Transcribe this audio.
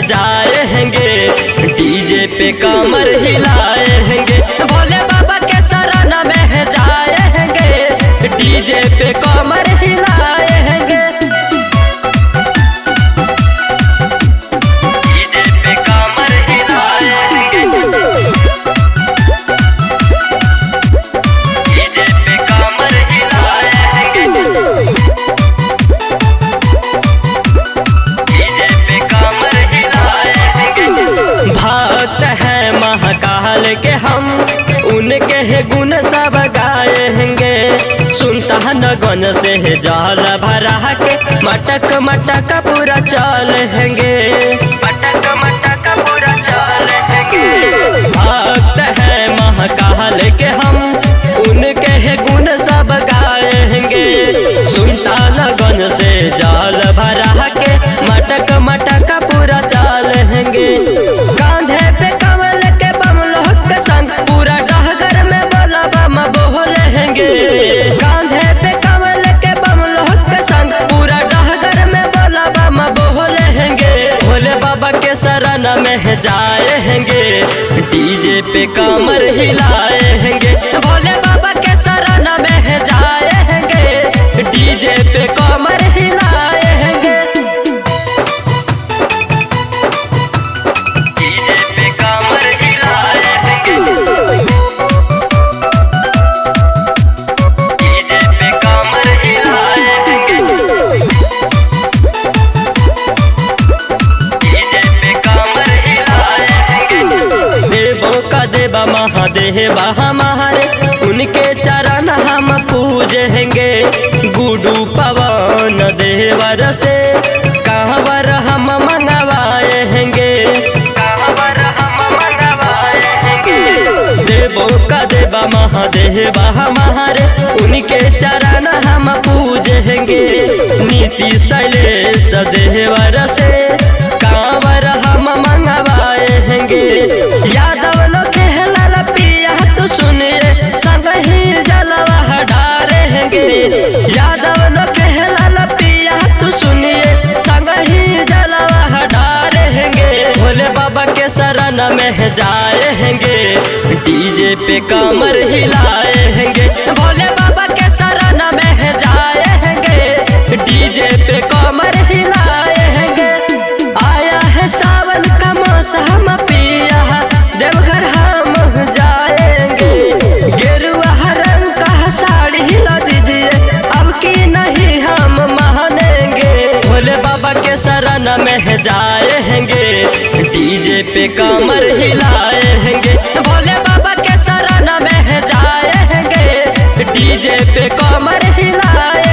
जाएंगे, डीजे पे कमर हिलाएंगे। भोले बाबा के शरण में जाएंगे, डीजे पे कमर हिलाएंगे। डीजे पे कमर हिलाएंगे, डीजे पे कमर हिलाएंगे, डीजे पे कमर हिलाएंगे। भक्त है महाकाल के हम, उनके है गुण सब गाएंगे। सुनता न गन से जाल भरा के मटक मटक पूरा चलेंगे, मटक मटक पूरा चलेंगे। भक्त है महाकाल के हम, उनके है गुण सब गाएंगे। सुनता न गन से जाल भरा के मटक मटक पूरा चलेंगे। कांधे पे कमल के बम लोग के संग पूरा डहगर में बोला बम बोलेंगे। कांधे पे कमल के बम लोग के संग पूरा डहगर में बोला बम बोलेंगे। भोले बाबा के शरण में जाएंगे, डीजे पे कमर हिलाएंगे। भोले बाबा के शरण में जाएंगे, डीजे पे कमर हिलाएंगे। डीजे पे कमर हिलाएंगे, डीजे पे कमर हिलाएंगे, डीजे पे कमर हिलाएंगे। देवों का देवा महादेव हमारे, उनके चरण हम पूजेंगे। गुडू पवन देवर से कहवर हम मंगवाएंगे, कहवर हम मंगवाएंगे। देवों का देवा महादेव हमारे, उनके चरण हम पूजेंगे। नीति शैलेश देवर से कहवर हम मंगवाएंगे। यादव लोग कहला पिया तू सुनिए, संग ही जलवा डारेंगे। यादव लोग कहला पिया तू सुनिए, संग ही जलवा डारेंगे। भोले बाबा के शरण में जाएंगे, डीजे पे कमर हिलाएंगे। भोले बाबा के शरण में जाएंगे, डीजे पे कमर हिलाएंगे। आया है सावन का मौसम पिया, देवघर हम जाएंगे। गेरुआ रंग का साड़ी ला दीजिए, अब की नहीं हम मानेंगे। भोले बाबा के शरण में जाएंगे, डीजे पे कमर हिलाएंगे। भोले बाबा के शरण में जाएंगे, डीजे पे कमर हिलाएंगे।